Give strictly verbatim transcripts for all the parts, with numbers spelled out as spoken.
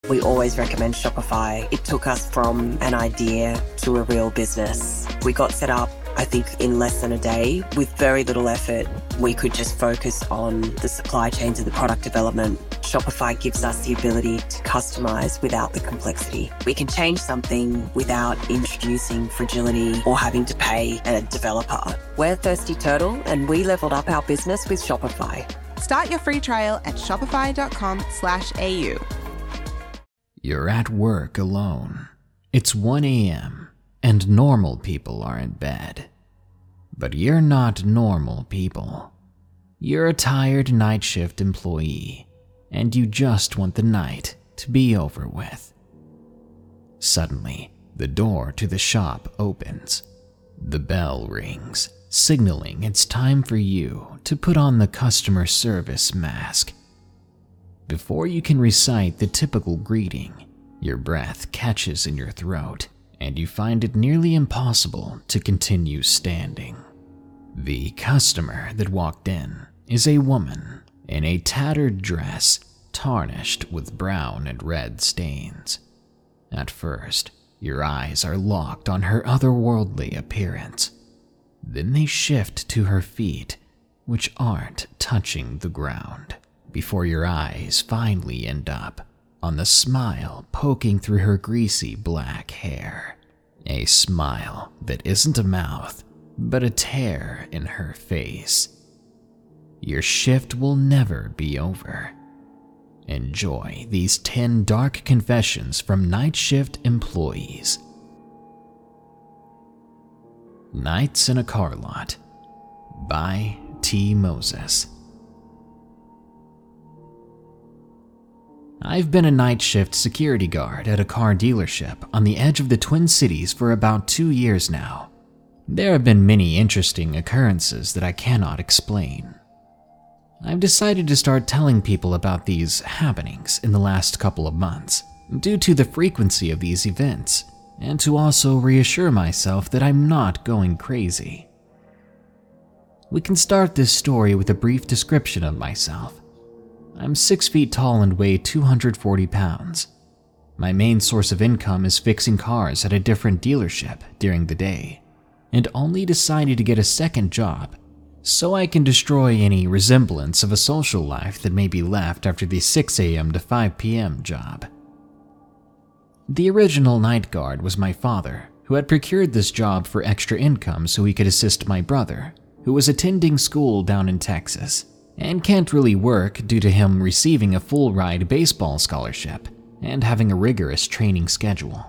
We always recommend Shopify. It took us from an idea to a real business. We got set up, I think, in less than a day. With very little effort, we could just focus on the supply chains and the product development. Shopify gives us the ability to customize without the complexity. We can change something without introducing fragility or having to pay a developer. We're Thirsty Turtle, and we leveled up our business with Shopify. Start your free trial at shopify.com slash AU. You're at work alone. It's one a.m. and normal people are in bed. But you're not normal people. You're a tired night shift employee, and you just want the night to be over with. Suddenly, the door to the shop opens. The bell rings, signaling it's time for you to put on the customer service mask. Before you can recite the typical greeting, your breath catches in your throat, and you find it nearly impossible to continue standing. The customer that walked in is a woman in a tattered dress tarnished with brown and red stains. At first, your eyes are locked on her otherworldly appearance. Then they shift to her feet, which aren't touching the ground, before your eyes finally end up on the smile poking through her greasy black hair. A smile that isn't a mouth, but a tear in her face. Your shift will never be over. Enjoy these ten dark confessions from night shift employees. Nights in a Car Lot by T. Moses. I've been a night shift security guard at a car dealership on the edge of the Twin Cities for about two years now. There have been many interesting occurrences that I cannot explain. I've decided to start telling people about these happenings in the last couple of months, due to the frequency of these events, and to also reassure myself that I'm not going crazy. We can start this story with a brief description of myself. I'm six feet tall and weigh two hundred forty pounds. My main source of income is fixing cars at a different dealership during the day, and only decided to get a second job so I can destroy any resemblance of a social life that may be left after the six a.m. to five p.m. job. The original night guard was my father, who had procured this job for extra income so he could assist my brother, who was attending school down in Texas, and can't really work due to him receiving a full-ride baseball scholarship and having a rigorous training schedule.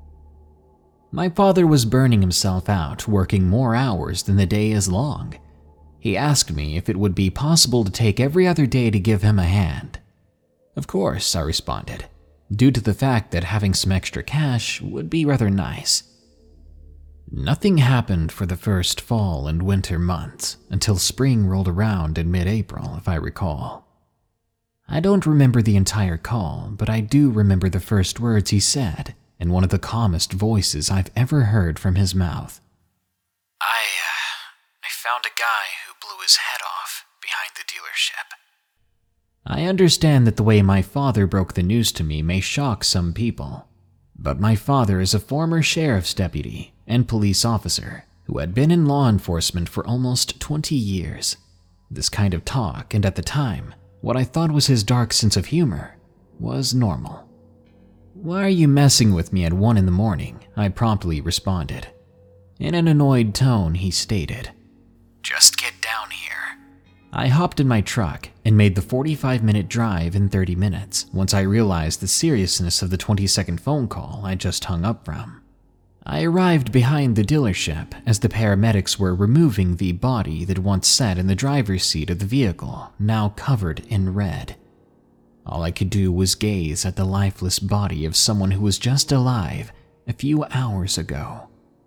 My father was burning himself out, working more hours than the day is long. He asked me if it would be possible to take every other day to give him a hand. Of course, I responded, due to the fact that having some extra cash would be rather nice. Nothing happened for the first fall and winter months until spring rolled around in mid-April, if I recall. I don't remember the entire call, but I do remember the first words he said in one of the calmest voices I've ever heard from his mouth. I, uh, I found a guy who blew his head off behind the dealership. I understand that the way my father broke the news to me may shock some people, but my father is a former sheriff's deputy and police officer who had been in law enforcement for almost twenty years. This kind of talk, and at the time, what I thought was his dark sense of humor, was normal. Why are you messing with me at one in the morning? I promptly responded. In an annoyed tone, he stated, Just get down here. I hopped in my truck and made the forty-five minute drive in thirty minutes once I realized the seriousness of the twenty second phone call I just hung up from. I arrived behind the dealership as the paramedics were removing the body that once sat in the driver's seat of the vehicle, now covered in red. All I could do was gaze at the lifeless body of someone who was just alive a few hours ago.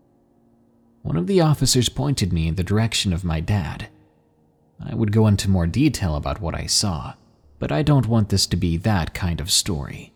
One of the officers pointed me in the direction of my dad. I would go into more detail about what I saw, but I don't want this to be that kind of story.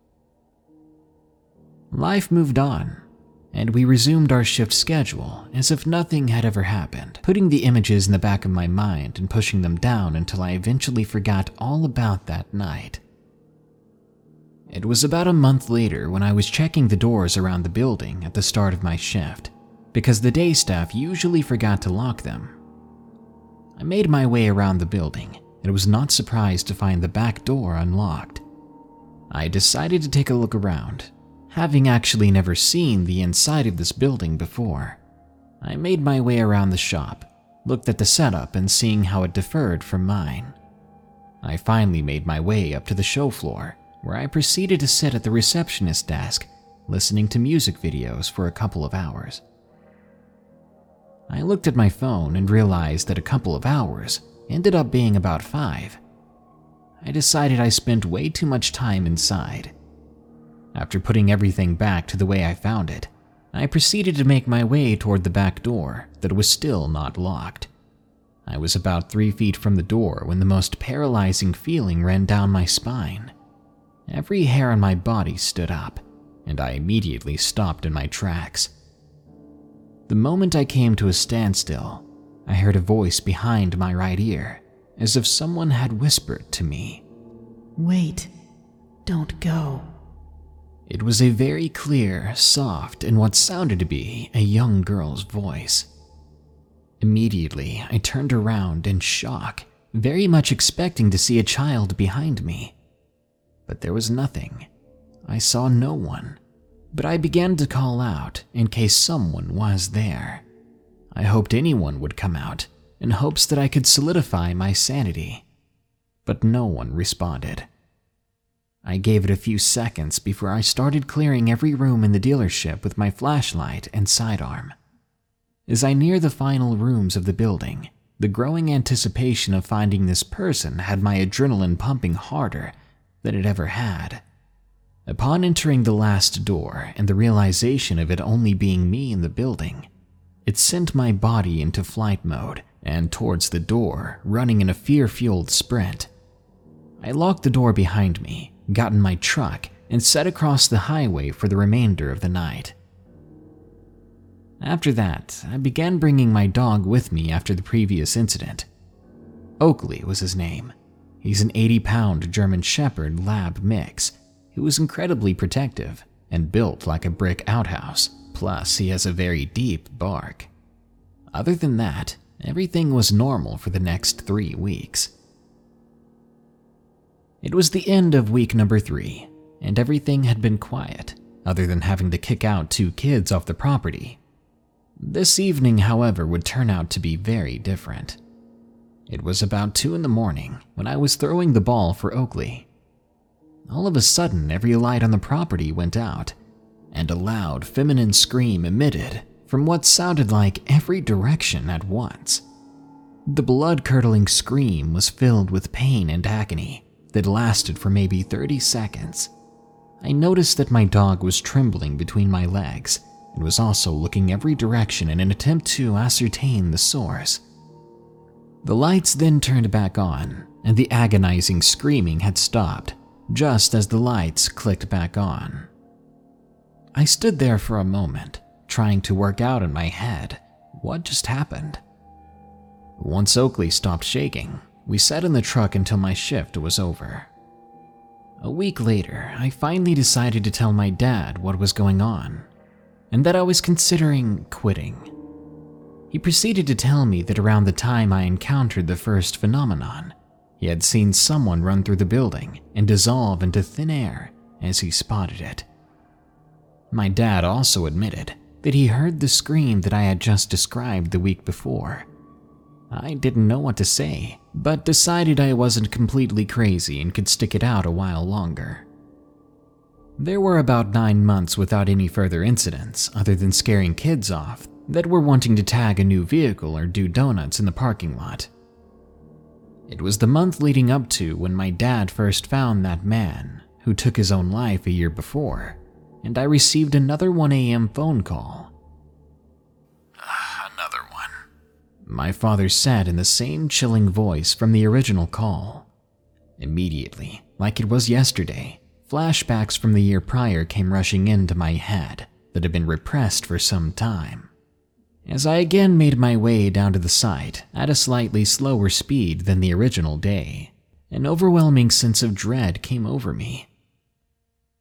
Life moved on, and we resumed our shift schedule as if nothing had ever happened, putting the images in the back of my mind and pushing them down until I eventually forgot all about that night. It was about a month later when I was checking the doors around the building at the start of my shift, because the day staff usually forgot to lock them. I made my way around the building and was not surprised to find the back door unlocked. I decided to take a look around, having actually never seen the inside of this building before. I made my way around the shop, looked at the setup and seeing how it differed from mine. I finally made my way up to the show floor, where I proceeded to sit at the receptionist desk, listening to music videos for a couple of hours. I looked at my phone and realized that a couple of hours ended up being about five. I decided I spent way too much time inside. After putting everything back to the way I found it, I proceeded to make my way toward the back door that was still not locked. I was about three feet from the door when the most paralyzing feeling ran down my spine. Every hair on my body stood up, and I immediately stopped in my tracks. The moment I came to a standstill, I heard a voice behind my right ear, as if someone had whispered to me, "Wait, don't go." It was a very clear, soft, and what sounded to be a young girl's voice. Immediately, I turned around in shock, very much expecting to see a child behind me. But there was nothing. I saw no one, but I began to call out in case someone was there. I hoped anyone would come out, in hopes that I could solidify my sanity. But no one responded. I gave it a few seconds before I started clearing every room in the dealership with my flashlight and sidearm. As I neared the final rooms of the building, the growing anticipation of finding this person had my adrenaline pumping harder than it ever had. Upon entering the last door and the realization of it only being me in the building, it sent my body into flight mode and towards the door, running in a fear-fueled sprint. I locked the door behind me, got in my truck, and set across the highway for the remainder of the night. After that, I began bringing my dog with me after the previous incident. Oakley was his name. He's an eighty-pound German Shepherd Lab mix who is incredibly protective and built like a brick outhouse, plus he has a very deep bark. Other than that, everything was normal for the next three weeks. It was the end of week number three, and everything had been quiet, other than having to kick out two kids off the property. This evening, however, would turn out to be very different. It was about two in the morning when I was throwing the ball for Oakley. All of a sudden, every light on the property went out, and a loud feminine scream emitted from what sounded like every direction at once. The blood-curdling scream was filled with pain and agony that lasted for maybe thirty seconds. I noticed that my dog was trembling between my legs and was also looking every direction in an attempt to ascertain the source. The lights then turned back on, and the agonizing screaming had stopped, just as the lights clicked back on. I stood there for a moment, trying to work out in my head what just happened. Once Oakley stopped shaking, we sat in the truck until my shift was over. A week later, I finally decided to tell my dad what was going on, and that I was considering quitting. He proceeded to tell me that around the time I encountered the first phenomenon, he had seen someone run through the building and dissolve into thin air as he spotted it. My dad also admitted that he heard the scream that I had just described the week before. I didn't know what to say, but decided I wasn't completely crazy and could stick it out a while longer. There were about nine months without any further incidents other than scaring kids off that were wanting to tag a new vehicle or do donuts in the parking lot. It was the month leading up to when my dad first found that man who took his own life a year before, and I received another one a.m. phone call. Another one. My father said in the same chilling voice from the original call. Immediately, like it was yesterday, flashbacks from the year prior came rushing into my head that had been repressed for some time. As I again made my way down to the site at a slightly slower speed than the original day, an overwhelming sense of dread came over me.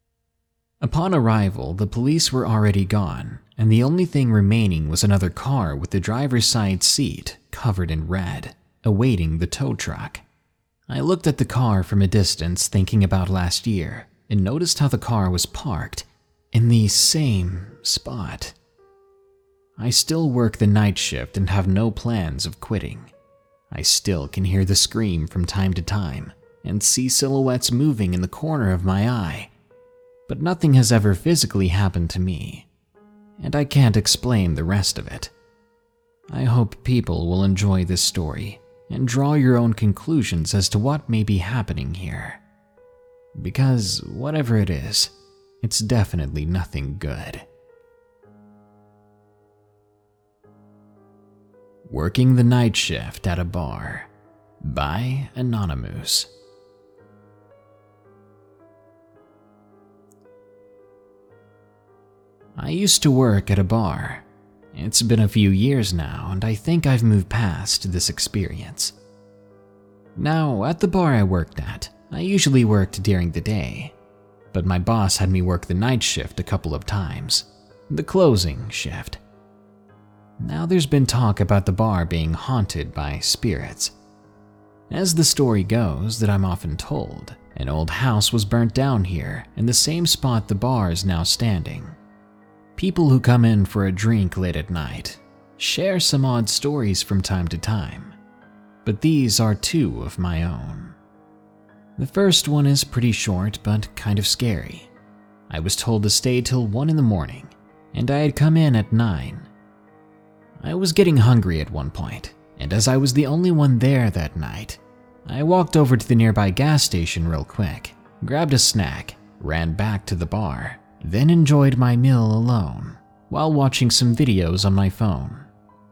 Upon arrival, the police were already gone, and the only thing remaining was another car with the driver's side seat covered in red, awaiting the tow truck. I looked at the car from a distance, thinking about last year, and noticed how the car was parked in the same spot. I still work the night shift and have no plans of quitting. I still can hear the scream from time to time and see silhouettes moving in the corner of my eye, but nothing has ever physically happened to me, and I can't explain the rest of it. I hope people will enjoy this story and draw your own conclusions as to what may be happening here. Because whatever it is, it's definitely nothing good. Working the Night Shift at a Bar by Anonymous. I used to work at a bar. It's been a few years now, and I think I've moved past this experience. Now, at the bar I worked at, I usually worked during the day, but my boss had me work the night shift a couple of times, the closing shift. Now there's been talk about the bar being haunted by spirits. As the story goes that I'm often told, an old house was burnt down here in the same spot the bar is now standing. People who come in for a drink late at night share some odd stories from time to time, but these are two of my own. The first one is pretty short but kind of scary. I was told to stay till one in the morning, and I had come in at nine. I was getting hungry at one point, and as I was the only one there that night, I walked over to the nearby gas station real quick, grabbed a snack, ran back to the bar, then enjoyed my meal alone while watching some videos on my phone.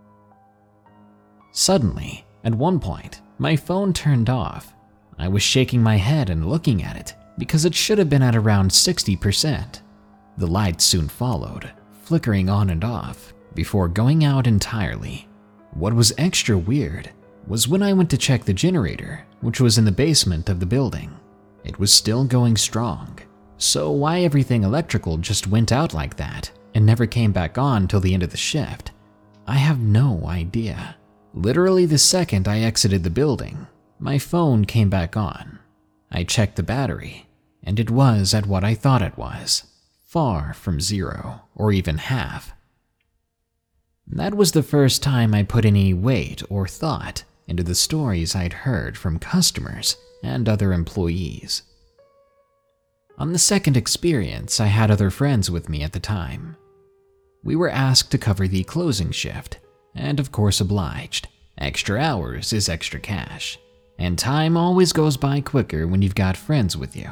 Suddenly, at one point, my phone turned off. I was shaking my head and looking at it because it should have been at around sixty percent. The light soon followed, flickering on and off before going out entirely. What was extra weird was when I went to check the generator, which was in the basement of the building. It was still going strong. So why everything electrical just went out like that and never came back on till the end of the shift, I have no idea. Literally the second I exited the building, my phone came back on. I checked the battery, and it was at what I thought it was, far from zero or even half. That was the first time I put any weight or thought into the stories I'd heard from customers and other employees. On the second experience, I had other friends with me at the time. We were asked to cover the closing shift, and of course obliged. Extra hours is extra cash, and time always goes by quicker when you've got friends with you.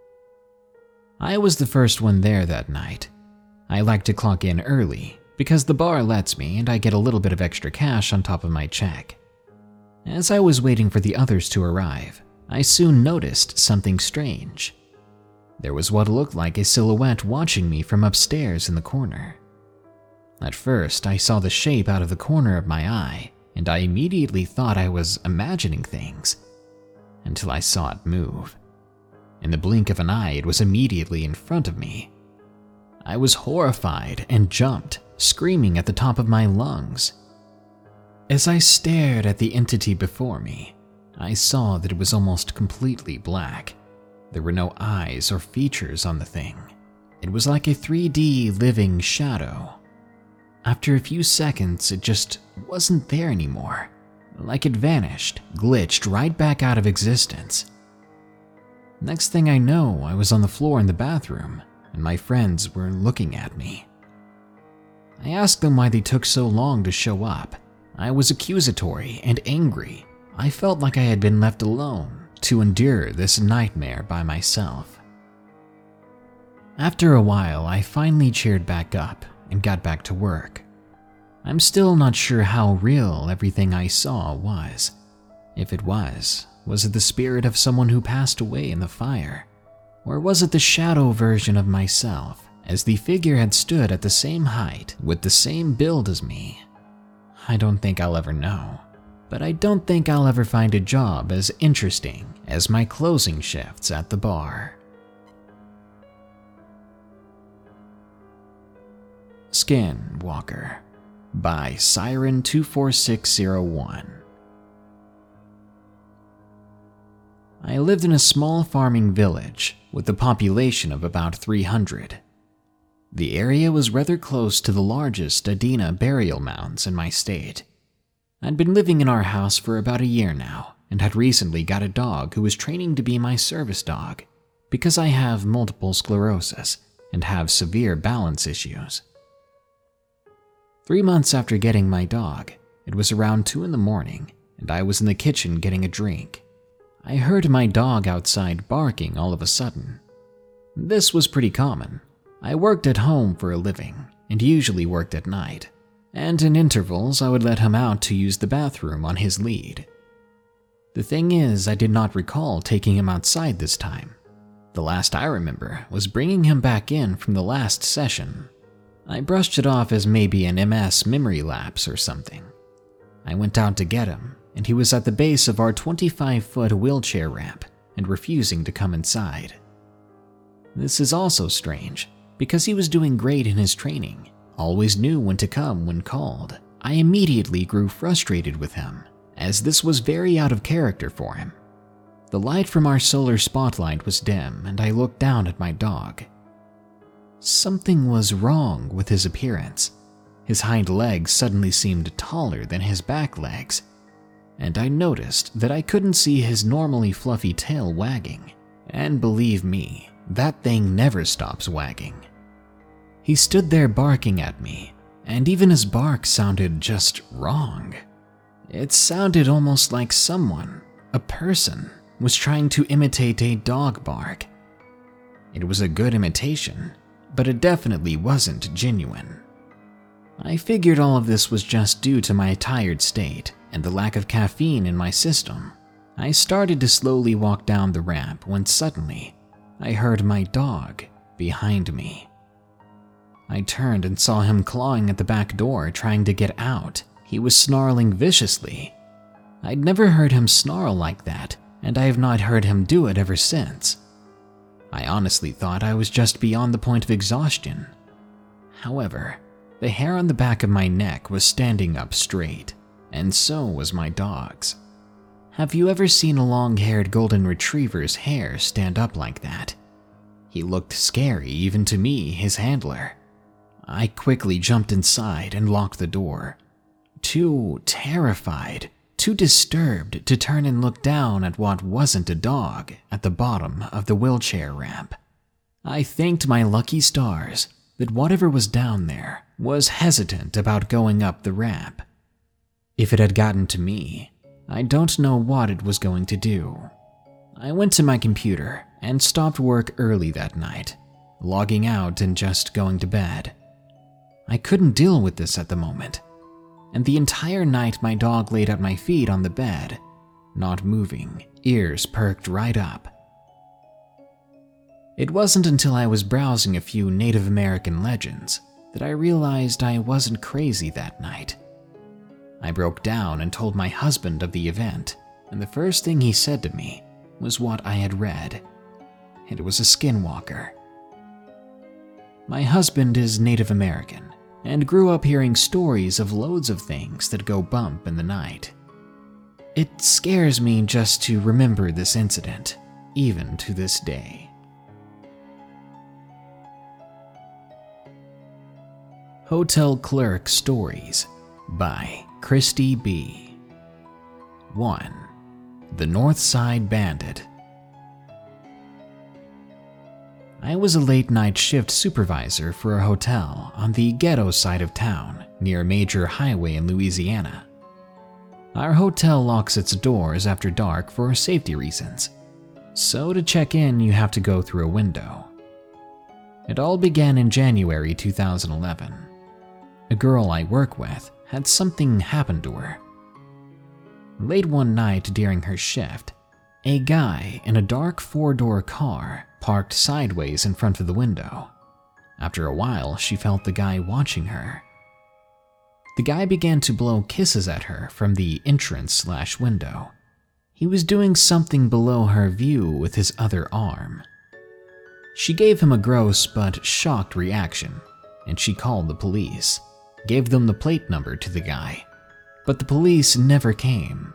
I was the first one there that night. I like to clock in early because the bar lets me and I get a little bit of extra cash on top of my check. As I was waiting for the others to arrive, I soon noticed something strange. There was what looked like a silhouette watching me from upstairs in the corner. At first, I saw the shape out of the corner of my eye, and I immediately thought I was imagining things, until I saw it move. In the blink of an eye, it was immediately in front of me. I was horrified and jumped, screaming at the top of my lungs. As I stared at the entity before me, I saw that it was almost completely black. There were no eyes or features on the thing. It was like a three D living shadow. After a few seconds, it just wasn't there anymore. Like it vanished, glitched right back out of existence. Next thing I know, I was on the floor in the bathroom, and my friends were looking at me. I asked them why they took so long to show up. I was accusatory and angry. I felt like I had been left alone to endure this nightmare by myself. After a while, I finally cheered back up and got back to work. I'm still not sure how real everything I saw was. If it was, was it the spirit of someone who passed away in the fire? Or was it the shadow version of myself, as the figure had stood at the same height with the same build as me? I don't think I'll ever know. But I don't think I'll ever find a job as interesting as my closing shifts at the bar. Skinwalker by Siren two four six zero one. I lived in a small farming village with a population of about three hundred. The area was rather close to the largest Adena burial mounds in my state. I'd been living in our house for about a year now and had recently got a dog who was training to be my service dog because I have multiple sclerosis and have severe balance issues. Three months after getting my dog, it was around two in the morning and I was in the kitchen getting a drink. I heard my dog outside barking all of a sudden. This was pretty common. I worked at home for a living and usually worked at night, and in intervals I would let him out to use the bathroom on his lead. The thing is, I did not recall taking him outside this time. The last I remember was bringing him back in from the last session. I brushed it off as maybe an M S memory lapse or something. I went out to get him, and he was at the base of our twenty-five foot wheelchair ramp and refusing to come inside. This is also strange, because he was doing great in his training, always knew when to come when called. I immediately grew frustrated with him, as this was very out of character for him. The light from our solar spotlight was dim, and I looked down at my dog. Something was wrong with his appearance. His hind legs suddenly seemed taller than his back legs, and I noticed that I couldn't see his normally fluffy tail wagging. And believe me, that thing never stops wagging. He stood there barking at me, and even his bark sounded just wrong. It sounded almost like someone, a person, was trying to imitate a dog bark. It was a good imitation, but it definitely wasn't genuine. I figured all of this was just due to my tired state and the lack of caffeine in my system. I started to slowly walk down the ramp when suddenly I heard my dog behind me. I turned and saw him clawing at the back door trying to get out. He was snarling viciously. I'd never heard him snarl like that, and I have not heard him do it ever since. I honestly thought I was just beyond the point of exhaustion. However, the hair on the back of my neck was standing up straight, and so was my dog's. Have you ever seen a long-haired golden retriever's hair stand up like that? He looked scary even to me, his handler. I quickly jumped inside and locked the door. Too terrified, too disturbed to turn and look down at what wasn't a dog at the bottom of the wheelchair ramp. I thanked my lucky stars that whatever was down there was hesitant about going up the ramp. If it had gotten to me, I don't know what it was going to do. I went to my computer and stopped work early that night, logging out and just going to bed. I couldn't deal with this at the moment, and the entire night my dog laid at my feet on the bed, not moving, ears perked right up. It wasn't until I was browsing a few Native American legends that I realized I wasn't crazy that night. I broke down and told my husband of the event, and the first thing he said to me was what I had read. It was a skinwalker. My husband is Native American and grew up hearing stories of loads of things that go bump in the night. It scares me just to remember this incident, even to this day. Hotel Clerk Stories by Christy B. one. The North Side Bandit. I was a late-night shift supervisor for a hotel on the ghetto side of town near a major highway in Louisiana. Our hotel locks its doors after dark for safety reasons, so to check in you have to go through a window. It all began in January two thousand eleven. A girl I work with had something happen to her. Late one night during her shift, a guy in a dark four-door car parked sideways in front of the window. After a while, she felt the guy watching her. The guy began to blow kisses at her from the entrance slash window. He was doing something below her view with his other arm. She gave him a gross but shocked reaction, and she called the police, gave them the plate number to the guy, but the police never came.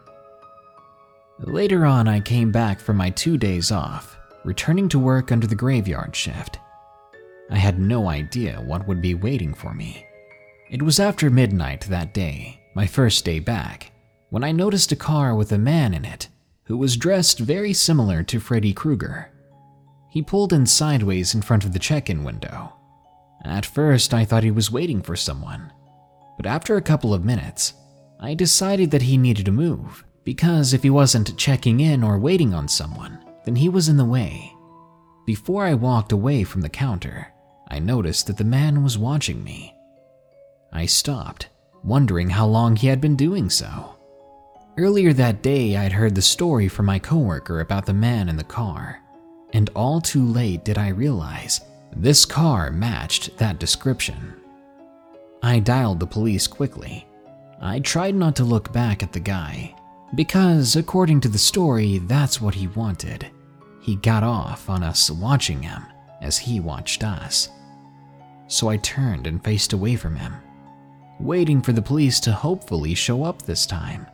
Later on, I came back from my two days off, returning to work under the graveyard shift. I had no idea what would be waiting for me. It was after midnight that day, my first day back, when I noticed a car with a man in it who was dressed very similar to Freddy Krueger. He pulled in sideways in front of the check-in window. At first, I thought he was waiting for someone, but after a couple of minutes, I decided that he needed to move, because if he wasn't checking in or waiting on someone, then he was in the way. Before I walked away from the counter, I noticed that the man was watching me. I stopped, wondering how long he had been doing so. Earlier that day, I'd heard the story from my coworker about the man in the car, and all too late did I realize this car matched that description. I dialed the police quickly. I tried not to look back at the guy, because according to the story, that's what he wanted. He got off on us watching him as he watched us. So I turned and faced away from him, waiting for the police to hopefully show up this time.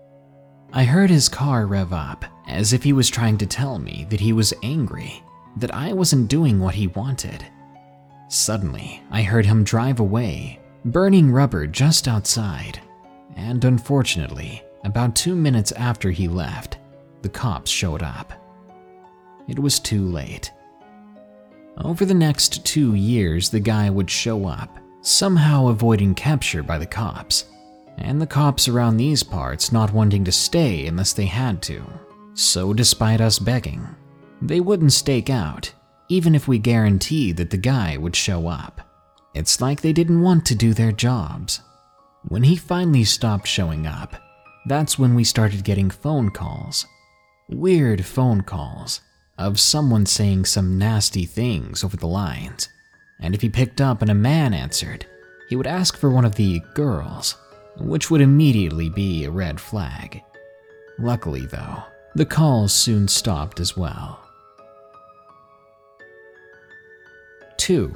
I heard his car rev up, as if he was trying to tell me that he was angry, that I wasn't doing what he wanted. Suddenly, I heard him drive away, burning rubber just outside, and unfortunately, about two minutes after he left, the cops showed up. It was too late. Over the next two years, the guy would show up, somehow avoiding capture by the cops, and the cops around these parts not wanting to stay unless they had to. So despite us begging, they wouldn't stake out, even if we guaranteed that the guy would show up. It's like they didn't want to do their jobs. When he finally stopped showing up, that's when we started getting phone calls. Weird phone calls of someone saying some nasty things over the lines, and if he picked up and a man answered, he would ask for one of the girls, which would immediately be a red flag. Luckily though, the calls soon stopped as well. two.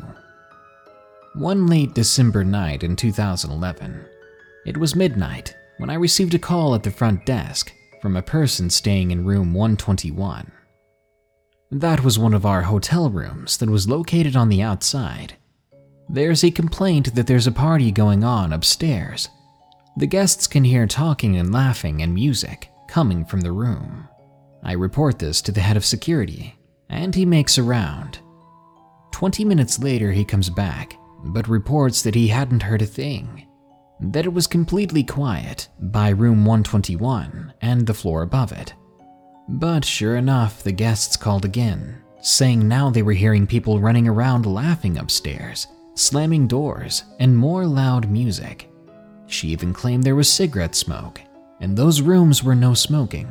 One late December night in two thousand eleven, it was midnight when I received a call at the front desk from a person staying in room one twenty-one. That was one of our hotel rooms that was located on the outside. There's a complaint that there's a party going on upstairs. The guests can hear talking and laughing and music coming from the room. I report this to the head of security, and he makes a round. Twenty minutes later, he comes back, but reports that he hadn't heard a thing, that it was completely quiet by room one twenty-one and the floor above it. But sure enough, the guests called again, saying now they were hearing people running around laughing upstairs, slamming doors, and more loud music. She even claimed there was cigarette smoke, and those rooms were no smoking.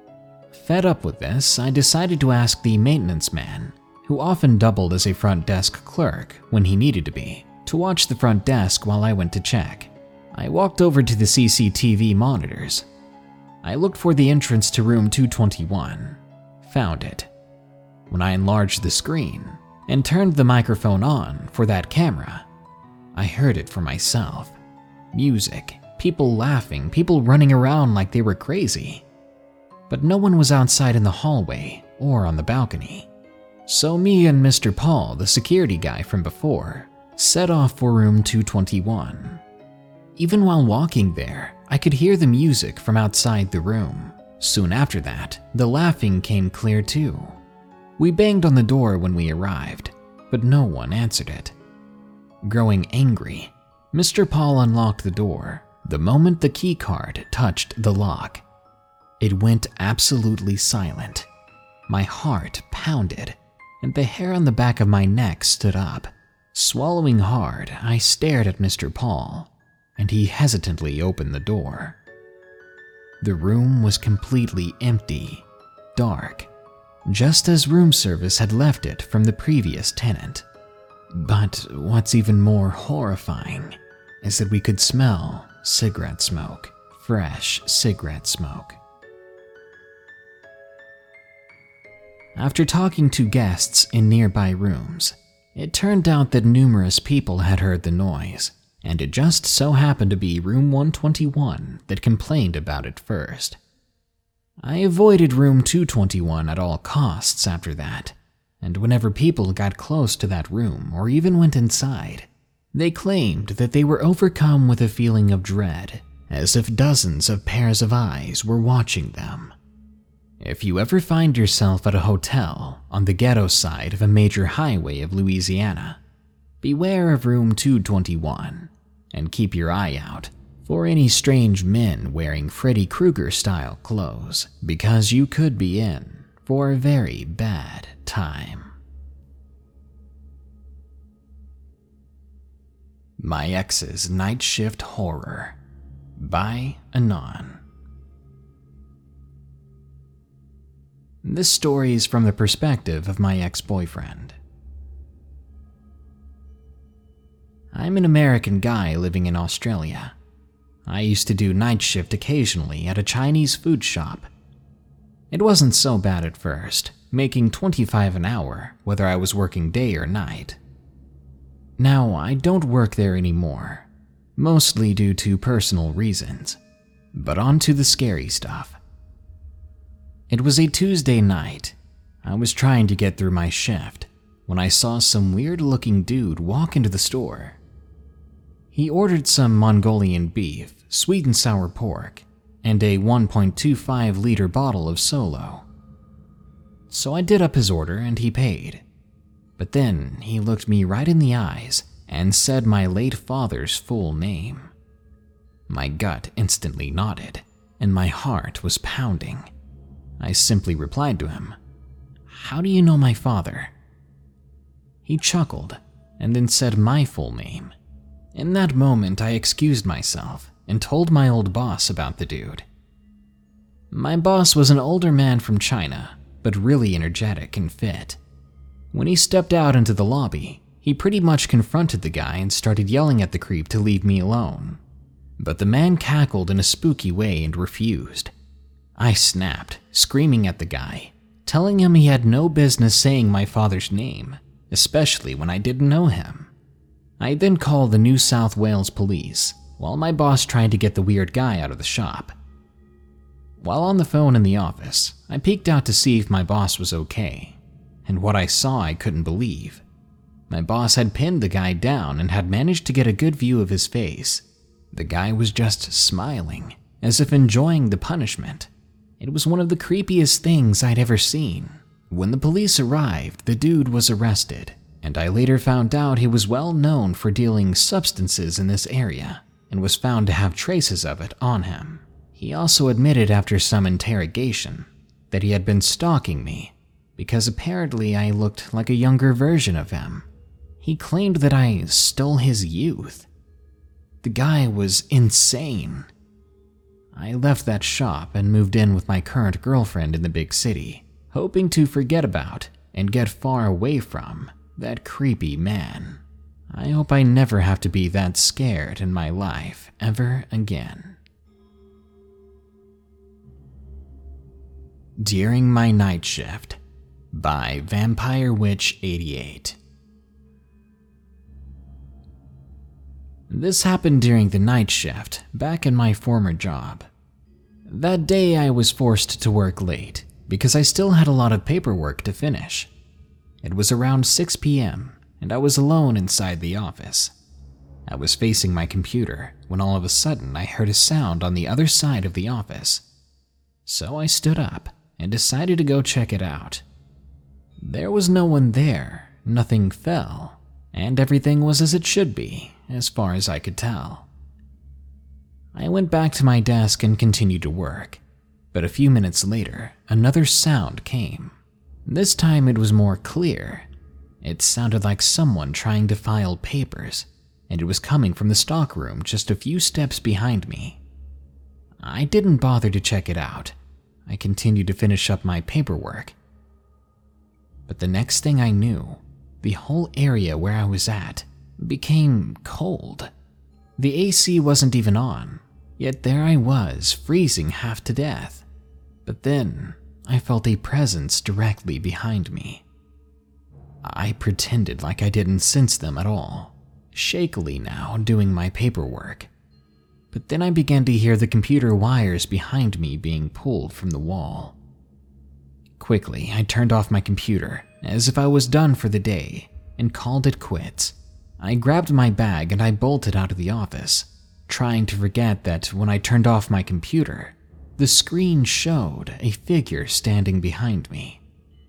Fed up with this, I decided to ask the maintenance man, who often doubled as a front desk clerk when he needed to be, to watch the front desk while I went to check. I walked over to the C C T V monitors. I looked for the entrance to room two twenty-one, found it. When I enlarged the screen and turned the microphone on for that camera, I heard it for myself. Music, people laughing, people running around like they were crazy. But no one was outside in the hallway or on the balcony. So me and Mister Paul, the security guy from before, set off for room two twenty-one. Even while walking there, I could hear the music from outside the room. Soon after that, the laughing came clear too. We banged on the door when we arrived, but no one answered it. Growing angry, Mister Paul unlocked the door the moment the key card touched the lock. It went absolutely silent. My heart pounded, and the hair on the back of my neck stood up. Swallowing hard, I stared at Mister Paul, and he hesitantly opened the door. The room was completely empty, dark, just as room service had left it from the previous tenant. But what's even more horrifying is that we could smell cigarette smoke, fresh cigarette smoke. After talking to guests in nearby rooms, It turned out that numerous people had heard the noise, and it just so happened to be room one twenty-one that complained about it first. I avoided room two twenty-one at all costs after that, and whenever people got close to that room or even went inside, they claimed that they were overcome with a feeling of dread, as if dozens of pairs of eyes were watching them. If you ever find yourself at a hotel on the ghetto side of a major highway of Louisiana, beware of room two twenty-one and keep your eye out for any strange men wearing Freddy Krueger-style clothes, because you could be in for a very bad time. My Ex's Night Shift Horror by Anon. This story is from the perspective of my ex-boyfriend. I'm an American guy living in Australia. I used to do night shift occasionally at a Chinese food shop. It wasn't so bad at first, making twenty-five an hour whether I was working day or night. Now, I don't work there anymore, mostly due to personal reasons, but on to the scary stuff. It was a Tuesday night. I was trying to get through my shift when I saw some weird-looking dude walk into the store. He ordered some Mongolian beef, sweet and sour pork, and a one point two five liter bottle of Solo. So I did up his order and he paid. But then he looked me right in the eyes and said my late father's full name. My gut instantly nodded, and my heart was pounding. I simply replied to him, "How do you know my father?" He chuckled and then said my full name. In that moment, I excused myself and told my old boss about the dude. My boss was an older man from China, but really energetic and fit. When he stepped out into the lobby, he pretty much confronted the guy and started yelling at the creep to leave me alone. But the man cackled in a spooky way and refused. I snapped, screaming at the guy, telling him he had no business saying my father's name, especially when I didn't know him. I then called the New South Wales police, while my boss tried to get the weird guy out of the shop. While on the phone in the office, I peeked out to see if my boss was okay, and what I saw I couldn't believe. My boss had pinned the guy down and had managed to get a good view of his face. The guy was just smiling, as if enjoying the punishment. It was one of the creepiest things I'd ever seen. When the police arrived, the dude was arrested, and I later found out he was well known for dealing substances in this area and was found to have traces of it on him. He also admitted after some interrogation that he had been stalking me because apparently I looked like a younger version of him. He claimed that I stole his youth. The guy was insane. I left that shop and moved in with my current girlfriend in the big city, hoping to forget about and get far away from that creepy man. I hope I never have to be that scared in my life ever again. During My Night Shift by Vampire Witch eighty-eight. This happened during the night shift back in my former job. That day I was forced to work late because I still had a lot of paperwork to finish. It was around six p m and I was alone inside the office. I was facing my computer when all of a sudden I heard a sound on the other side of the office. So I stood up and decided to go check it out. There was no one there, nothing fell, and everything was as it should be, as far as I could tell. I went back to my desk and continued to work, but a few minutes later, another sound came. This time it was more clear. It sounded like someone trying to file papers, and it was coming from the stockroom just a few steps behind me. I didn't bother to check it out. I continued to finish up my paperwork. But the next thing I knew, the whole area where I was at became cold. The A C wasn't even on, yet there I was, freezing half to death. But then I felt a presence directly behind me. I pretended like I didn't sense them at all, shakily now doing my paperwork. But then I began to hear the computer wires behind me being pulled from the wall. Quickly, I turned off my computer, as if I was done for the day, and called it quits. I grabbed my bag and I bolted out of the office, trying to forget that when I turned off my computer, the screen showed a figure standing behind me.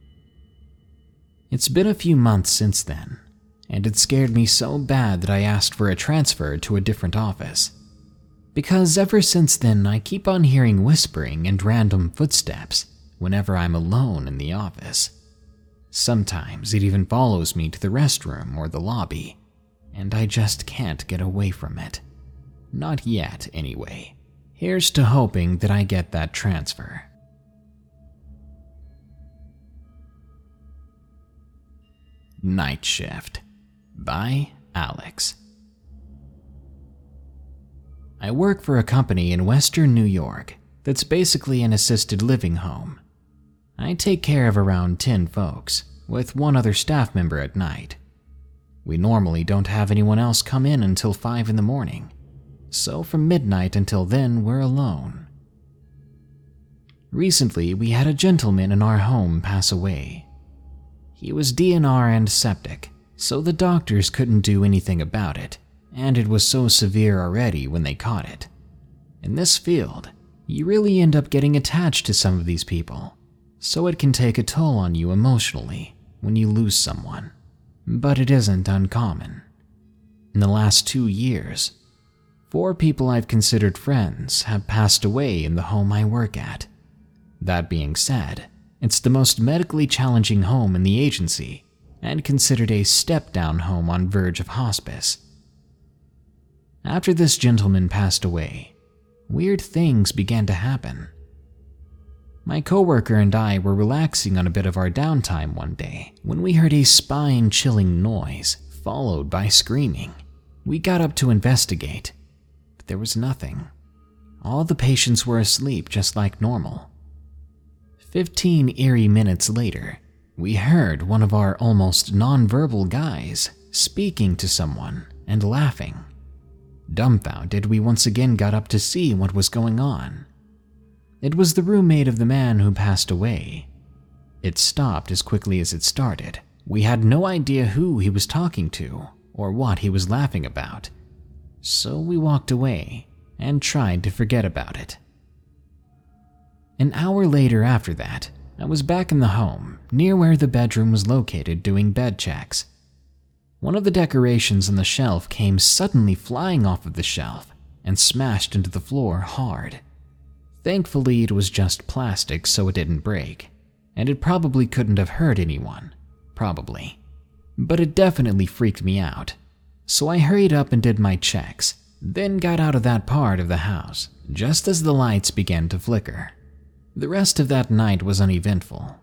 It's been a few months since then, and it scared me so bad that I asked for a transfer to a different office. Because ever since then, I keep on hearing whispering and random footsteps whenever I'm alone in the office. Sometimes it even follows me to the restroom or the lobby, and I just can't get away from it. Not yet, anyway. Here's to hoping that I get that transfer. Night Shift by Alex. I work for a company in Western New York that's basically an assisted living home. I take care of around ten folks, with one other staff member at night. We normally don't have anyone else come in until five in the morning, so from midnight until then we're alone. Recently, we had a gentleman in our home pass away. He was D N R and septic, so the doctors couldn't do anything about it, and it was so severe already when they caught it. In this field, you really end up getting attached to some of these people, so it can take a toll on you emotionally when you lose someone, but it isn't uncommon. In the last two years, four people I've considered friends have passed away in the home I work at. That being said, it's the most medically challenging home in the agency and considered a step-down home on verge of hospice. After this gentleman passed away, weird things began to happen. My coworker and I were relaxing on a bit of our downtime one day when we heard a spine-chilling noise followed by screaming. We got up to investigate, but there was nothing. All the patients were asleep just like normal. Fifteen eerie minutes later, we heard one of our almost non-verbal guys speaking to someone and laughing. Dumbfounded, we once again got up to see what was going on. It was the roommate of the man who passed away. It stopped as quickly as it started. We had no idea who he was talking to or what he was laughing about, so we walked away and tried to forget about it. An hour later after that, I was back in the home, near where the bedroom was located, doing bed checks. One of the decorations on the shelf came suddenly flying off of the shelf and smashed into the floor hard. Thankfully, it was just plastic, so it didn't break, and it probably couldn't have hurt anyone, probably. But it definitely freaked me out, so I hurried up and did my checks, then got out of that part of the house, just as the lights began to flicker. The rest of that night was uneventful.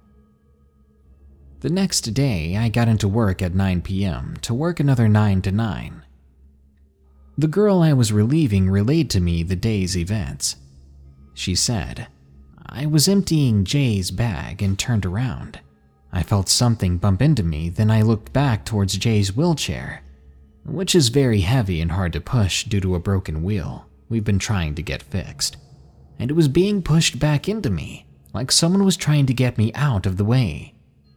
The next day, I got into work at nine p m to work another nine to nine. The girl I was relieving relayed to me the day's events. She said, "I was emptying Jay's bag and turned around. I felt something bump into me, then I looked back towards Jay's wheelchair, which is very heavy and hard to push due to a broken wheel we've been trying to get fixed. And it was being pushed back into me, like someone was trying to get me out of the way."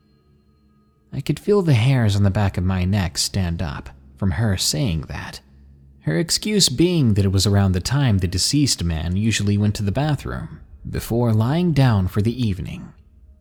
I could feel the hairs on the back of my neck stand up from her saying that. Her excuse being that it was around the time the deceased man usually went to the bathroom before lying down for the evening.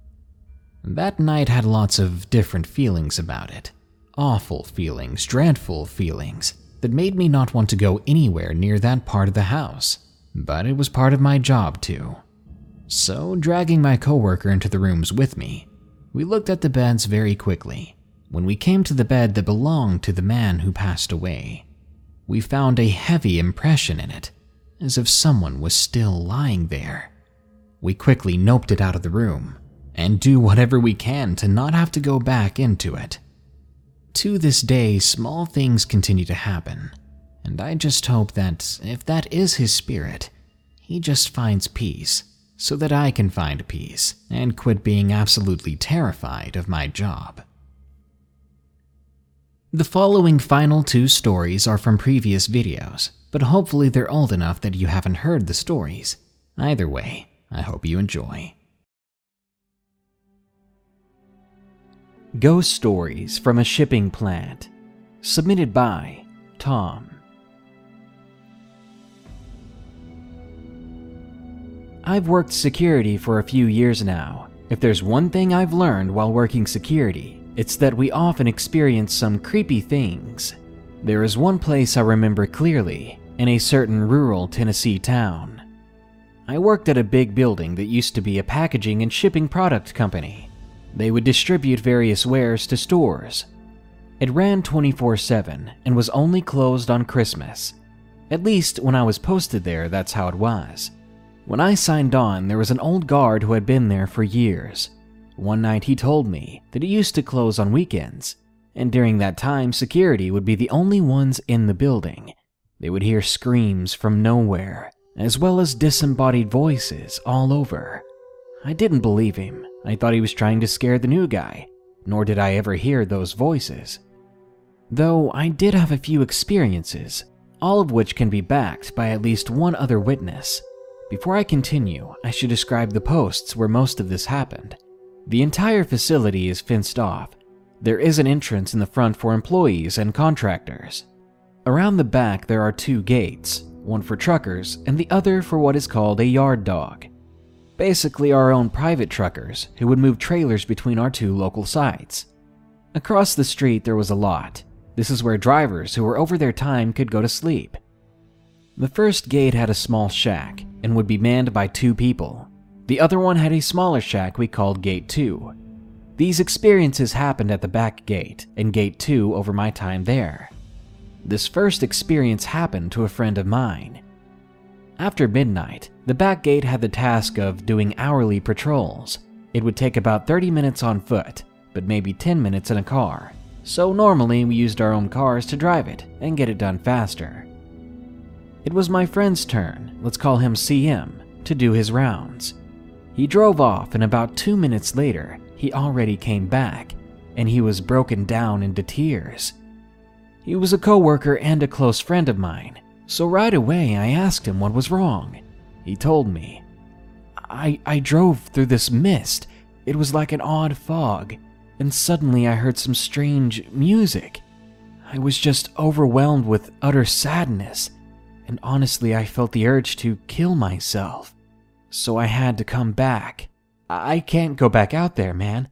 That night had lots of different feelings about it. Awful feelings, dreadful feelings that made me not want to go anywhere near that part of the house. But it was part of my job too. So, dragging my coworker into the rooms with me, we looked at the beds very quickly. When we came to the bed that belonged to the man who passed away, we found a heavy impression in it, as if someone was still lying there. We quickly noped it out of the room, and do whatever we can to not have to go back into it. To this day, small things continue to happen, and I just hope that if that is his spirit, he just finds peace, so that I can find peace and quit being absolutely terrified of my job. The following final two stories are from previous videos, but hopefully they're old enough that you haven't heard the stories. Either way, I hope you enjoy. Ghost Stories from a Shipping Plant. Submitted by Tom. I've worked security for a few years now. If there's one thing I've learned while working security, it's that we often experience some creepy things. There is one place I remember clearly, in a certain rural Tennessee town. I worked at a big building that used to be a packaging and shipping product company. They would distribute various wares to stores. It ran twenty-four seven and was only closed on Christmas. At least when I was posted there, that's how it was. When I signed on, there was an old guard who had been there for years. One night he told me that it used to close on weekends, and during that time security would be the only ones in the building. They would hear screams from nowhere, as well as disembodied voices all over. I didn't believe him. I thought he was trying to scare the new guy, nor did I ever hear those voices. Though I did have a few experiences, all of which can be backed by at least one other witness. Before I continue, I should describe the posts where most of this happened. The entire facility is fenced off. There is an entrance in the front for employees and contractors. Around the back there are two gates, one for truckers and the other for what is called a yard dog. Basically our own private truckers who would move trailers between our two local sites. Across the street there was a lot. This is where drivers who were over their time could go to sleep. The first gate had a small shack and would be manned by two people. The other one had a smaller shack we called Gate two. These experiences happened at the back gate and Gate two over my time there. This first experience happened to a friend of mine. After midnight, the back gate had the task of doing hourly patrols. It would take about thirty minutes on foot, but maybe ten minutes in a car. So normally we used our own cars to drive it and get it done faster. It was my friend's turn, let's call him C M, to do his rounds. He drove off and about two minutes later, he already came back, and he was broken down into tears. He was a coworker and a close friend of mine, so right away I asked him what was wrong. He told me, I, I drove through this mist. It was like an odd fog, and suddenly I heard some strange music. I was just overwhelmed with utter sadness. And honestly, I felt the urge to kill myself. So I had to come back. I can't go back out there, man.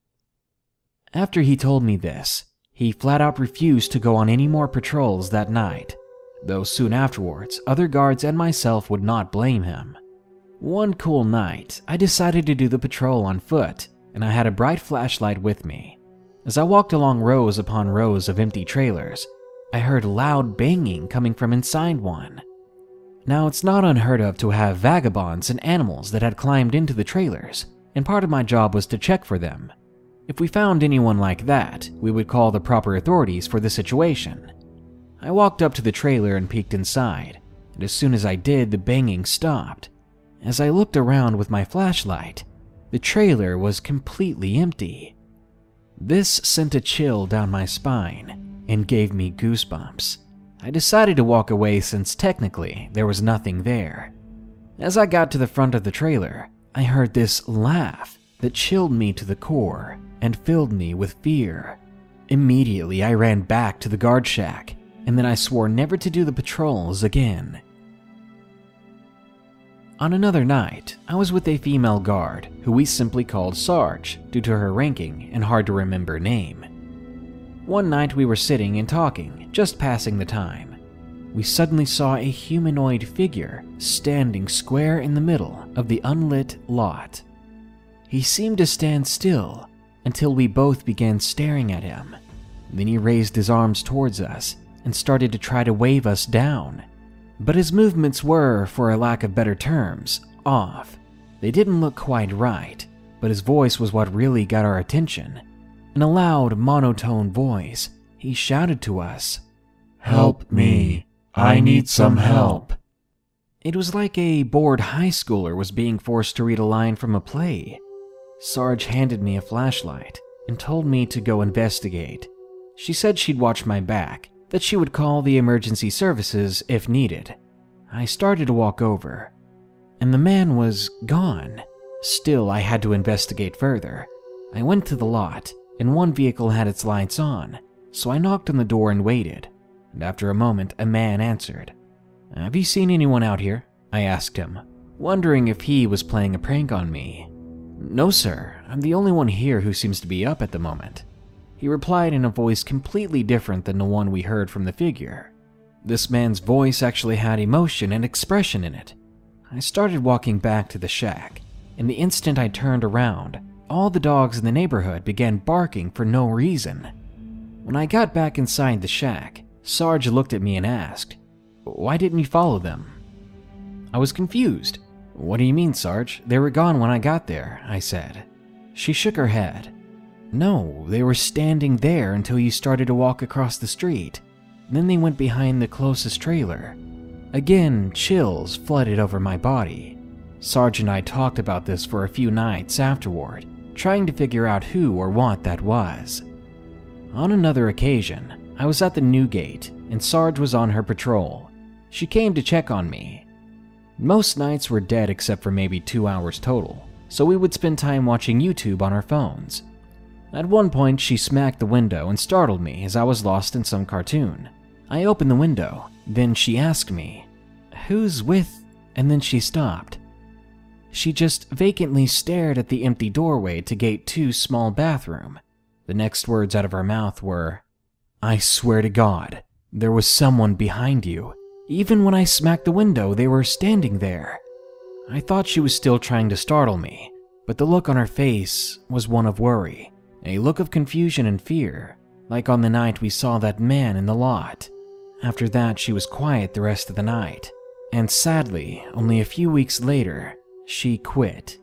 After he told me this, he flat out refused to go on any more patrols that night, though soon afterwards, other guards and myself would not blame him. One cool night, I decided to do the patrol on foot, and I had a bright flashlight with me. As I walked along rows upon rows of empty trailers, I heard loud banging coming from inside one. Now, it's not unheard of to have vagabonds and animals that had climbed into the trailers, and part of my job was to check for them. If we found anyone like that, we would call the proper authorities for the situation. I walked up to the trailer and peeked inside, and as soon as I did, the banging stopped. As I looked around with my flashlight, the trailer was completely empty. This sent a chill down my spine and gave me goosebumps. I decided to walk away since technically there was nothing there. As I got to the front of the trailer, I heard this laugh that chilled me to the core and filled me with fear. Immediately I ran back to the guard shack, and then I swore never to do the patrols again. On another night, I was with a female guard who we simply called Sarge due to her ranking and hard to remember name. One night we were sitting and talking, just passing the time. We suddenly saw a humanoid figure standing square in the middle of the unlit lot. He seemed to stand still until we both began staring at him. Then he raised his arms towards us and started to try to wave us down. But his movements were, for a lack of better terms, off. They didn't look quite right, but his voice was what really got our attention. In a loud, monotone voice, he shouted to us, "Help me, I need some help." It was like a bored high schooler was being forced to read a line from a play. Sarge handed me a flashlight and told me to go investigate. She said she'd watch my back, that she would call the emergency services if needed. I started to walk over, and the man was gone. Still, I had to investigate further. I went to the lot, and one vehicle had its lights on, so I knocked on the door and waited, and after a moment, a man answered. "Have you seen anyone out here?" I asked him, wondering if he was playing a prank on me. "No, sir. I'm the only one here who seems to be up at the moment," he replied in a voice completely different than the one we heard from the figure. This man's voice actually had emotion and expression in it. I started walking back to the shack, and the instant I turned around, all the dogs in the neighborhood began barking for no reason. When I got back inside the shack, Sarge looked at me and asked, "Why didn't you follow them?" I was confused. "What do you mean, Sarge? They were gone when I got there," I said. She shook her head. "No, they were standing there until you started to walk across the street. Then they went behind the closest trailer." Again, chills flooded over my body. Sarge and I talked about this for a few nights afterward, trying to figure out who or what that was. On another occasion, I was at the new gate, and Sarge was on her patrol. She came to check on me. Most nights were dead except for maybe two hours total, so we would spend time watching YouTube on our phones. At one point, she smacked the window and startled me as I was lost in some cartoon. I opened the window, then she asked me, "Who's with?" and then she stopped. She just vacantly stared at the empty doorway to gate two's small bathroom. The next words out of her mouth were, "I swear to God, there was someone behind you. Even when I smacked the window, they were standing there." I thought she was still trying to startle me, but the look on her face was one of worry, a look of confusion and fear, like on the night we saw that man in the lot. After that, she was quiet the rest of the night, and sadly, only a few weeks later, she quit.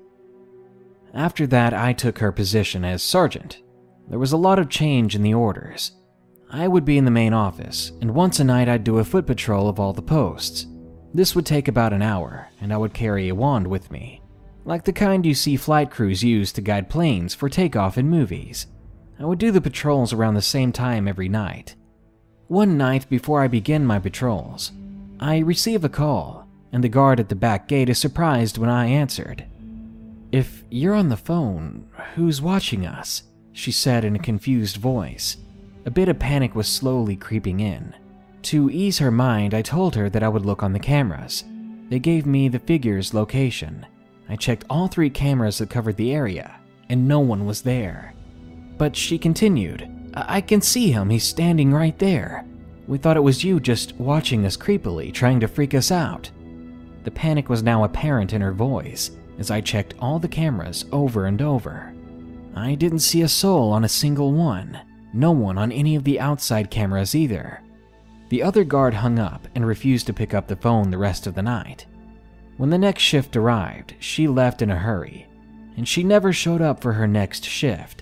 After that, I took her position as sergeant. There was a lot of change in the orders. I would be in the main office, and once a night I'd do a foot patrol of all the posts. This would take about an hour, and I would carry a wand with me, like the kind you see flight crews use to guide planes for takeoff in movies. I would do the patrols around the same time every night. One night before I begin my patrols, I receive a call, and the guard at the back gate is surprised when I answered. "If you're on the phone, who's watching us?" she said in a confused voice. A bit of panic was slowly creeping in. To ease her mind, I told her that I would look on the cameras. They gave me the figure's location. I checked all three cameras that covered the area, and no one was there. But she continued, I, I can see him, he's standing right there. We thought it was you just watching us creepily, trying to freak us out." The panic was now apparent in her voice as I checked all the cameras over and over. I didn't see a soul on a single one, no one on any of the outside cameras either. The other guard hung up and refused to pick up the phone the rest of the night. When the next shift arrived, she left in a hurry, and she never showed up for her next shift.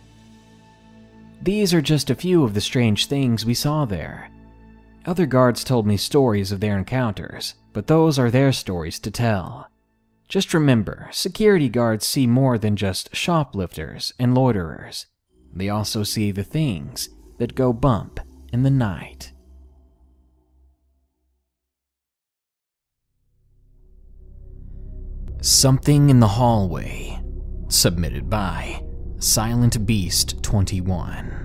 These are just a few of the strange things we saw there. Other guards told me stories of their encounters, but those are their stories to tell. Just remember, security guards see more than just shoplifters and loiterers. They also see the things that go bump in the night. Something in the Hallway, submitted by Silent Beast twenty-one.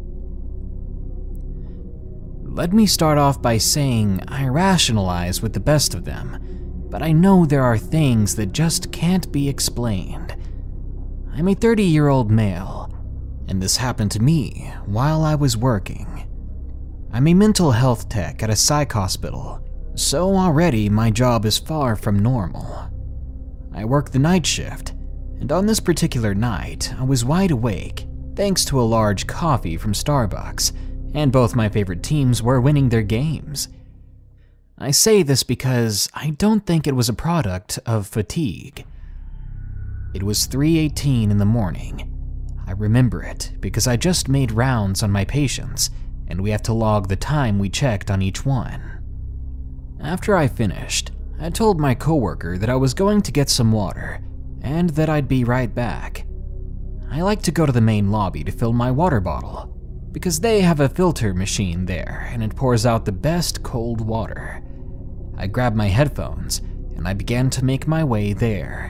Let me start off by saying I rationalize with the best of them, but I know there are things that just can't be explained. I'm a thirty-year-old male, and this happened to me while I was working. I'm a mental health tech at a psych hospital, so already my job is far from normal. I work the night shift, and on this particular night, I was wide awake thanks to a large coffee from Starbucks, and both my favorite teams were winning their games. I say this because I don't think it was a product of fatigue. It was three eighteen in the morning. I remember it because I just made rounds on my patients, and we have to log the time we checked on each one. After I finished, I told my coworker that I was going to get some water, and that I'd be right back. I like to go to the main lobby to fill my water bottle. because they have a filter machine there and it pours out the best cold water. I grabbed my headphones and I began to make my way there.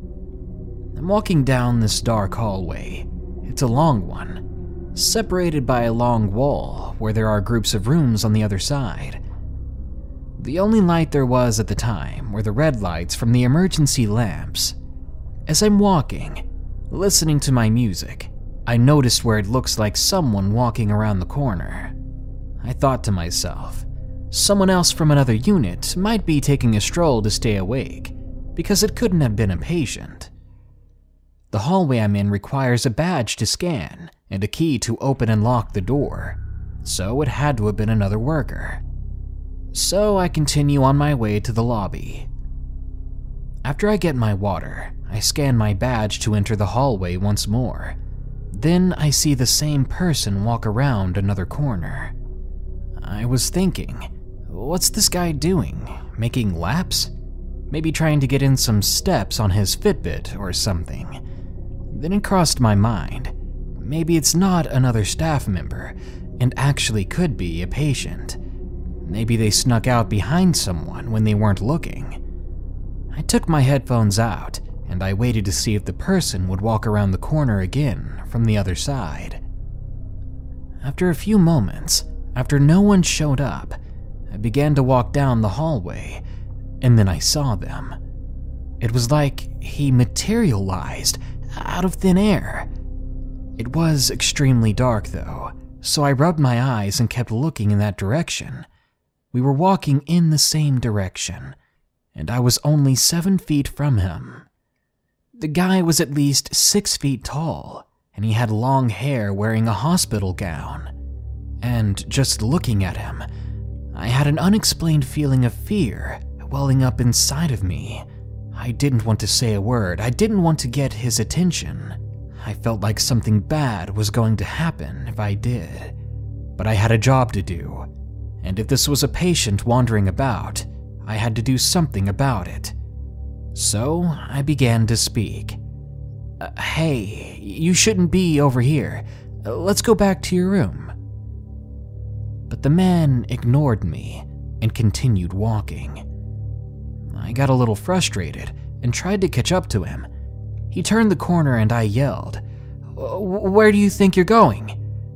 I'm walking down this dark hallway. It's a long one, separated by a long wall where there are groups of rooms on the other side. The only light there was at the time were the red lights from the emergency lamps. As I'm walking, listening to my music, I noticed where it looks like someone walking around the corner. I thought to myself, someone else from another unit might be taking a stroll to stay awake, because it couldn't have been a patient. The hallway I'm in requires a badge to scan and a key to open and lock the door, so it had to have been another worker. So I continue on my way to the lobby. After I get my water, I scan my badge to enter the hallway once more. Then I see the same person walk around another corner. I was thinking, what's this guy doing? Making laps? Maybe trying to get in some steps on his Fitbit or something. Then it crossed my mind, maybe it's not another staff member and actually could be a patient. Maybe they snuck out behind someone when they weren't looking. I took my headphones out and I waited to see if the person would walk around the corner again from the other side. After a few moments, after no one showed up, I began to walk down the hallway, and then I saw them. It was like he materialized out of thin air. It was extremely dark though, so I rubbed my eyes and kept looking in that direction. We were walking in the same direction, and I was only seven feet from him. The guy was at least six feet tall, and he had long hair wearing a hospital gown. And just looking at him, I had an unexplained feeling of fear welling up inside of me. I didn't want to say a word. I didn't want to get his attention. I felt like something bad was going to happen if I did. But I had a job to do, and if this was a patient wandering about, I had to do something about it. So I began to speak. Uh, hey, you shouldn't be over here. Uh, let's go back to your room. But the man ignored me and continued walking. I got a little frustrated and tried to catch up to him. He turned the corner and I yelled, "Where do you think you're going?"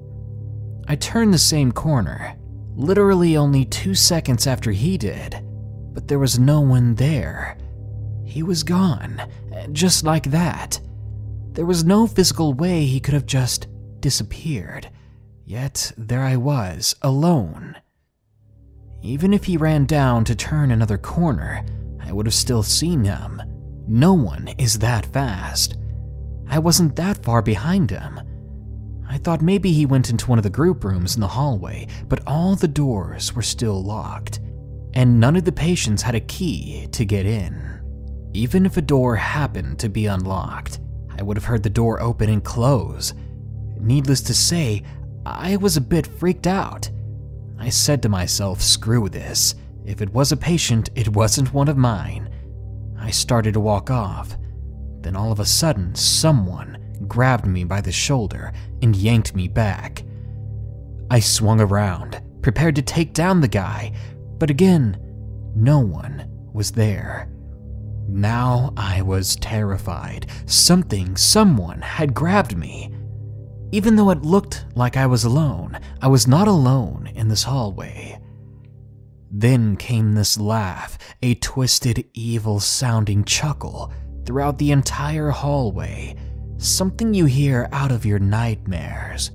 I turned the same corner, literally only two seconds after he did, but there was no one there. He was gone, just like that. There was no physical way he could have just disappeared, yet there I was, alone. Even if he ran down to turn another corner, I would have still seen him. No one is that fast. I wasn't that far behind him. I thought maybe he went into one of the group rooms in the hallway, but all the doors were still locked, and none of the patients had a key to get in. Even if a door happened to be unlocked, I would have heard the door open and close. Needless to say, I was a bit freaked out. I said to myself, screw this. If it was a patient, it wasn't one of mine. I started to walk off. Then all of a sudden, someone grabbed me by the shoulder and yanked me back. I swung around, prepared to take down the guy, but again, no one was there. Now I was terrified. Something, someone had grabbed me. Even though it looked like I was alone, I was not alone in this hallway. Then came this laugh, a twisted, evil-sounding chuckle throughout the entire hallway, something you hear out of your nightmares.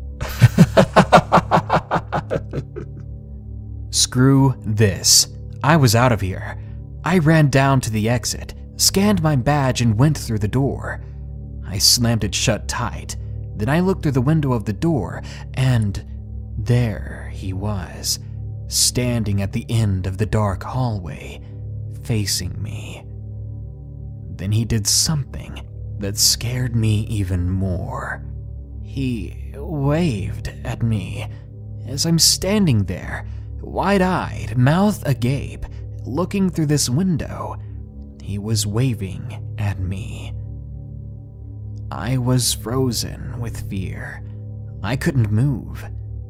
Screw this. I was out of here. I ran down to the exit, scanned my badge, and went through the door. I slammed it shut tight. Then I looked through the window of the door, and there he was, standing at the end of the dark hallway, facing me. Then he did something that scared me even more. He waved at me as I'm standing there, wide-eyed, mouth agape, looking through this window. He was waving at me. I was frozen with fear. I couldn't move.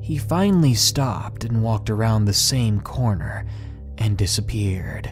he finally stopped and walked around the same corner and disappeared.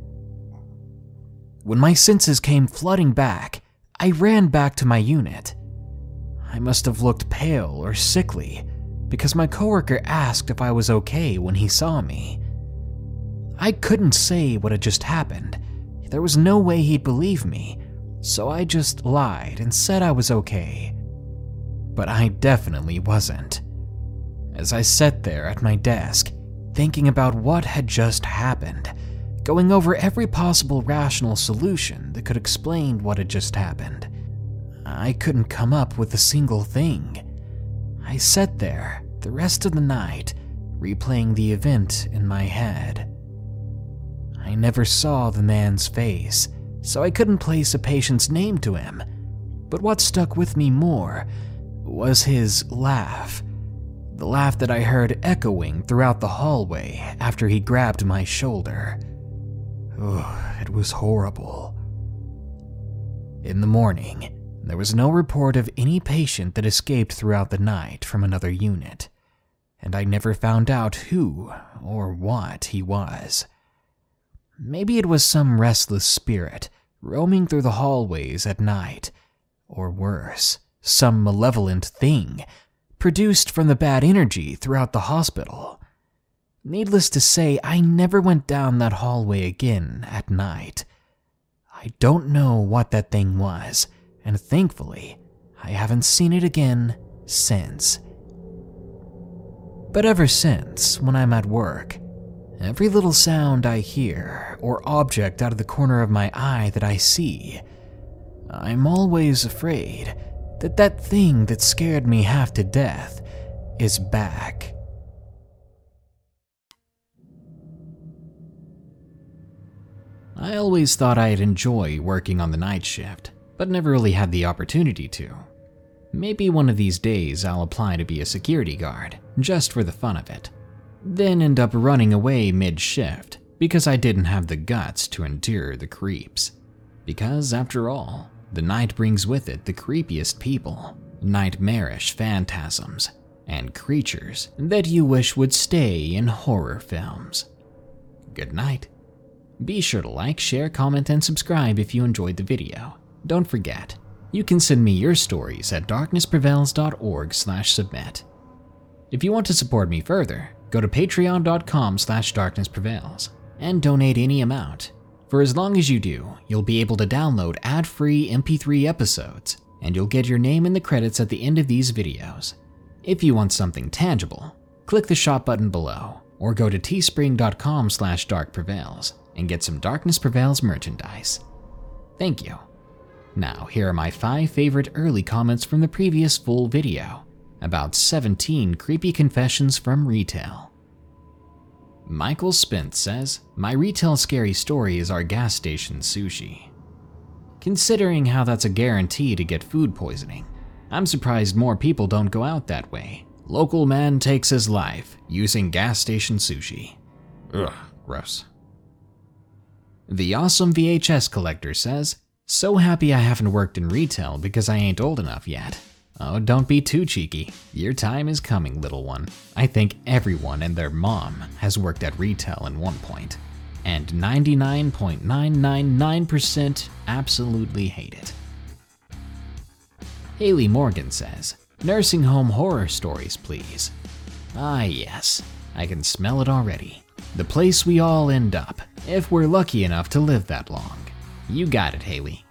When my senses came flooding back, I ran back to my unit. I must have looked pale or sickly because my coworker asked if I was okay when he saw me. I couldn't say what had just happened. There was no way he'd believe me, so I just lied and said I was okay. But I definitely wasn't. As I sat there at my desk, thinking about what had just happened, going over every possible rational solution that could explain what had just happened, I couldn't come up with a single thing. I sat there the rest of the night, replaying the event in my head. I never saw the man's face, so I couldn't place a patient's name to him. But what stuck with me more was his laugh. The laugh that I heard echoing throughout the hallway after he grabbed my shoulder. Oh, it was horrible. In the morning, there was no report of any patient that escaped throughout the night from another unit, and I never found out who or what he was. Maybe it was some restless spirit roaming through the hallways at night, or worse, some malevolent thing produced from the bad energy throughout the hospital. Needless to say, I never went down that hallway again at night. I don't know what that thing was, and thankfully, I haven't seen it again since. But ever since, when I'm at work, every little sound I hear or object out of the corner of my eye that I see, I'm always afraid that that thing that scared me half to death is back. I always thought I'd enjoy working on the night shift, but never really had the opportunity to. Maybe one of these days I'll apply to be a security guard, just for the fun of it. Then end up running away mid-shift because I didn't have the guts to endure the creeps. Because after all, the night brings with it the creepiest people, nightmarish phantasms, and creatures that you wish would stay in horror films. Good night. Be sure to like, share, comment, and subscribe if you enjoyed the video. Don't forget, you can send me your stories at darkness prevails dot org slash submit. If you want to support me further, go to patreon dot com slash darkness prevails and donate any amount. For as long as you do, you'll be able to download ad-free M P three episodes, and you'll get your name in the credits at the end of these videos. If you want something tangible, click the shop button below, or go to teespring dot com slash dark prevails and get some Darkness Prevails merchandise. Thank you. Now, here are my five favorite early comments from the previous full video, about seventeen creepy confessions from retail. Michael Spence says, my retail scary story is our gas station sushi. Considering how that's a guarantee to get food poisoning, I'm surprised more people don't go out that way. Local man takes his life using gas station sushi. Ugh, gross. The Awesome V H S Collector says, so happy I haven't worked in retail because I ain't old enough yet. Oh, don't be too cheeky. Your time is coming, little one. I think everyone and their mom has worked at retail at one point, and ninety-nine point nine nine nine percent absolutely hate it. Haley Morgan says, nursing home horror stories, please. Ah yes, I can smell it already. The place we all end up, if we're lucky enough to live that long. You got it, Haley.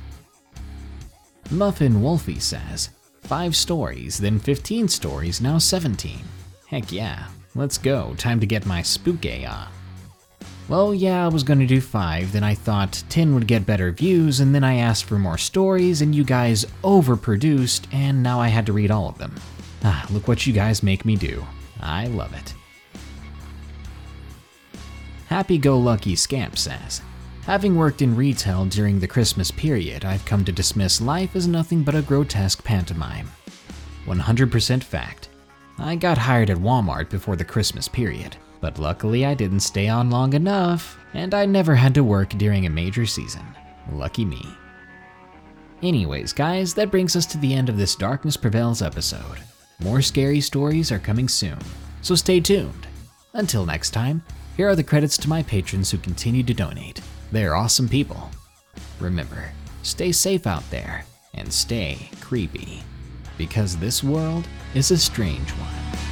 Muffin Wolfie says, five stories, then fifteen stories, now seventeen. Heck yeah, let's go, time to get my spooky on. Well, yeah, I was gonna do five, then I thought ten would get better views, and then I asked for more stories, and you guys overproduced, and now I had to read all of them. Ah, look what you guys make me do. I love it. Happy-go-lucky Scamp says, having worked in retail during the Christmas period, I've come to dismiss life as nothing but a grotesque pantomime. one hundred percent fact. I got hired at Walmart before the Christmas period, but luckily I didn't stay on long enough, and I never had to work during a major season. Lucky me. Anyways, guys, that brings us to the end of this Darkness Prevails episode. More scary stories are coming soon, so stay tuned. Until next time, here are the credits to my patrons who continue to donate. They're awesome people. Remember, stay safe out there and stay creepy, because this world is a strange one.